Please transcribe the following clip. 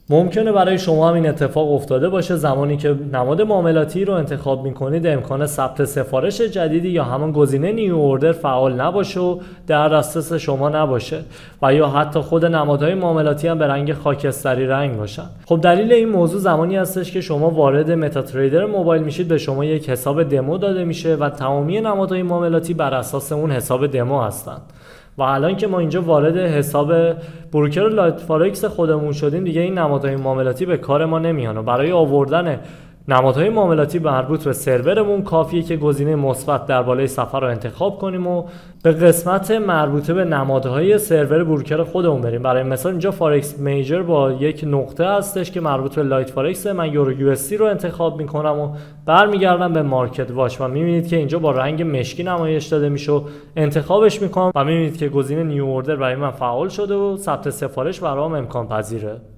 ممکنه برای شما هم این اتفاق افتاده باشه زمانی که نماد معاملاتی رو انتخاب میکنید امکان ثبت سفارش جدیدی یا همون گزینه نیو اوردر فعال نباشه و در دسترس شما نباشه و یا حتی خود نمادهای معاملاتی هم به رنگ خاکستری رنگ باشن. خب دلیل این موضوع زمانی هستش که شما وارد متا تریدر موبایل میشید، به شما یک حساب دمو داده میشه و تمامی نمادهای معاملاتی بر اساس اون حساب دمو هستن. و الان که ما اینجا وارد حساب بروکر لایت فارکس خودمون شدیم دیگه این نمادهای معاملاتی به کار ما نمیان و برای آوردن نمادهای معاملاتی مربوط به سرورمون کافیه که گزینه مثبت در بالای صفحه رو انتخاب کنیم و به قسمت مربوطه به نمادهای سرور بروکر خودمون بریم. برای مثال اینجا فارکس میجر با یک نقطه هستش که مربوط به لایت فارکس، من یورو یو اس دی رو انتخاب میکنم و برمیگردم به مارکت واچ و میبینید که اینجا با رنگ مشکی نمایش داده میشه و انتخابش میکنم و میبینید که گزینه نیو اوردر برای من فعال شده و ثبت سفارش برام امکان پذیره.